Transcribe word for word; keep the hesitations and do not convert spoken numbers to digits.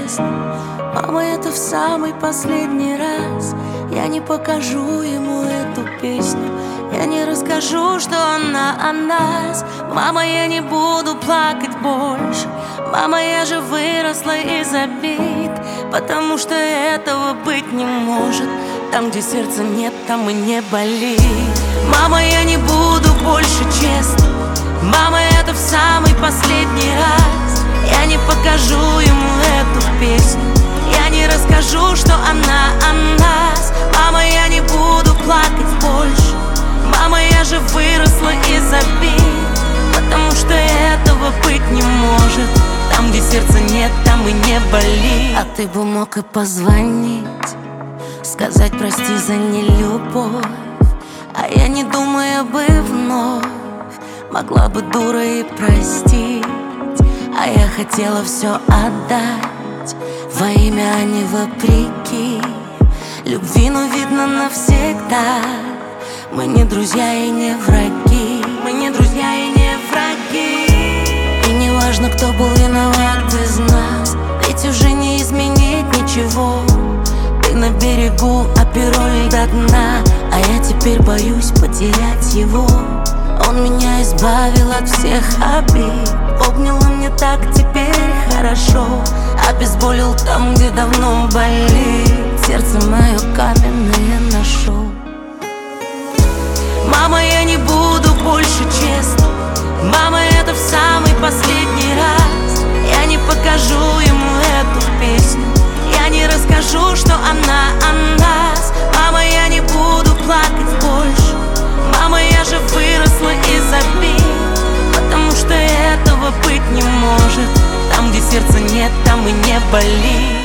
честно. Мама, это в самый последний раз. Я не покажу ему эту песню, я не расскажу, что она о нас. Мама, я не буду плакать больше. Мама, я же выросла из обид, потому что этого быть не может. Там, где сердца нет, там и не болит. Мама, я не буду больше честна. Мама, это в самый последний раз. Я не покажу ему эту песню, я не расскажу, что она о нас. Мама, я не буду плакать больше. Мама, я же выросла из обид, потому что этого быть не может. Там, где сердца нет, там и не болит. А ты бы мог и позвонить, сказать прости за нелюбовь. А я, не думая бы, вновь могла бы дура и простить. А я хотела все отдать во имя, а не вопреки любви, но видно навсегда. Мы не друзья и не враги. Мы не друзья и не враги. И не важно, кто был виноват из нас, ведь уже не изменить ничего. Ты на берегу, а перо до дна, а я теперь боюсь потерять его. Он меня избавил от всех обид, обнял, и мне так теперь хорошо. Обезболил там, где давно болит, сердце мое каменное нашел. Мама, я не буду больше честна. Мама, это в самый последний раз. Я не покажу ему эту песню, я не расскажу, что она о нас. Мама, я не буду плакать больше. Мама, я же выросла из обид, потому что этого быть не может. Там, где сердца нет, там и не болит.